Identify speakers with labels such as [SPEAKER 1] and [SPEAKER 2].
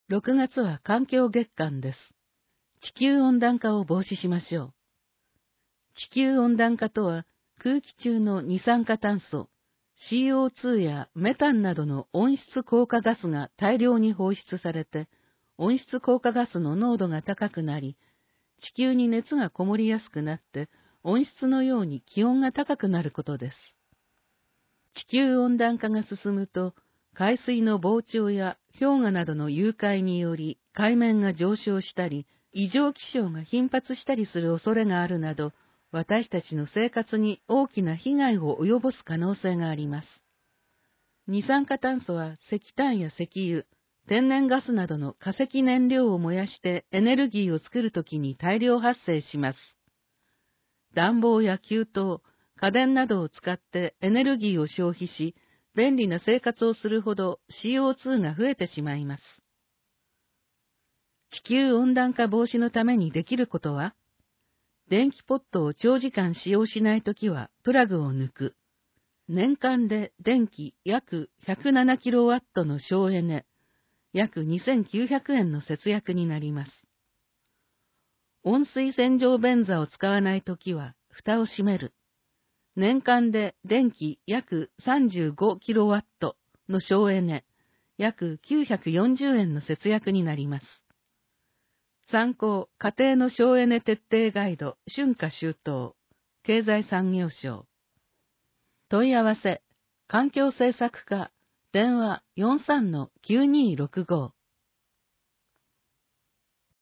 [SPEAKER 1] 6月は環境月間です。地球温暖化を防止しましょう。地球温暖化とは、空気中の二酸化炭素、CO2 やメタンなどの温室効果ガスが大量に放出されて、温室効果ガスの濃度が高くなり、地球に熱がこもりやすくなって、温室のように気温が高くなることです。地球温暖化が進むと、海水の膨張や氷河などの融解により海面が上昇したり、異常気象が頻発したりする恐れがあるなど、私たちの生活に大きな被害を及ぼす可能性があります。二酸化炭素は石炭や石油、天然ガスなどの化石燃料を燃やしてエネルギーを作るときに大量発生します。暖房や給湯、家電などを使ってエネルギーを消費し、便利な生活をするほど CO2 が増えてしまいます。地球温暖化防止のためにできることは、電気ポットを長時間使用しないときはプラグを抜く。年間で電気約 107kW の省エネ、約2900円の節約になります。温水洗浄便座を使わないときは蓋を閉める。年間で電気約 35kW の省エネ、約940円の節約になります。参考、家庭の省エネ徹底ガイド、春夏秋冬、経済産業省。問い合わせ、環境政策課、電話43-9265。